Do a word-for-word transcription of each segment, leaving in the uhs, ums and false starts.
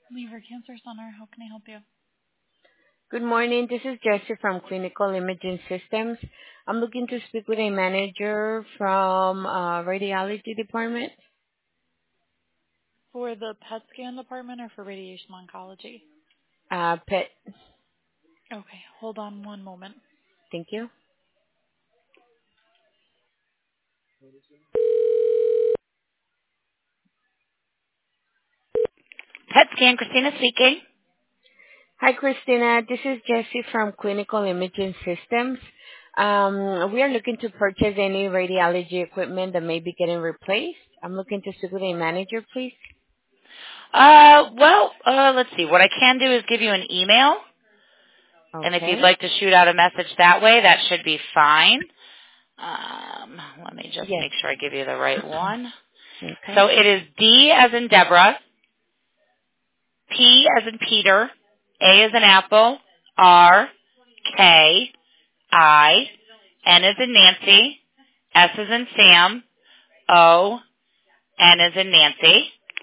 Lever Cancer Center. How can I help you? Good morning. This is Jessie from Clinical Imaging Systems. I'm looking to speak with a manager from uh, radiology department. For the P E T scan department or for radiation oncology? Uh, Pet, Okay, hold on one moment. thank you. P E T scan, Christina speaking. Hi, Christina. This is Jessie from Clinical Imaging Systems. Um, we are looking to purchase any radiology equipment that may be getting replaced. I'm looking to speak with a manager, please. Uh, well, uh, let's see. What I can do is give you an email, and if you'd Okay. like to shoot out a message that way, that should be fine. Um, let me just Yes. make sure I give you the right one. Okay. So it is D as in Deborah, P as in Peter, A as in Apple, R, K, I, N as in Nancy, S as in Sam, O, N as in Nancy,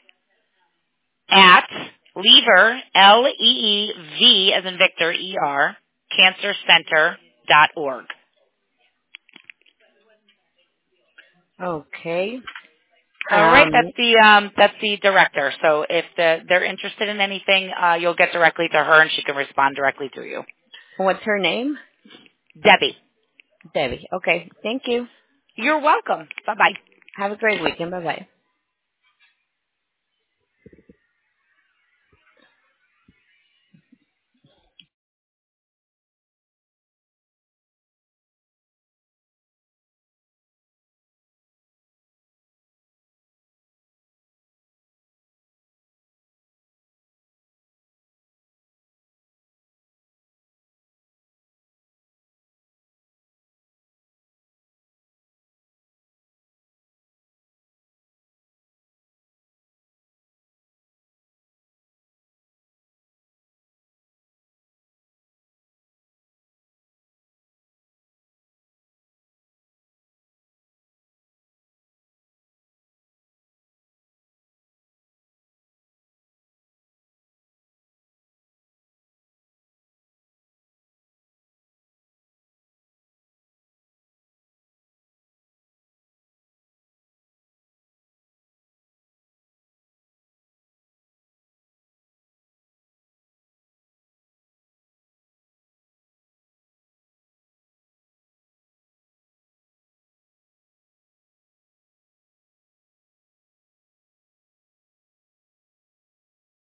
at Lever, L E E V as in Victor, E R, cancer center dot org. Okay. All right, that's Um, the um, that's the director. So if the, they're interested in anything, uh, you'll get directly to her, and she can respond directly to you. what's her name? Debbie, Debbie. Okay. Thank you. you're welcome. Bye bye. Have a great weekend. Bye-bye.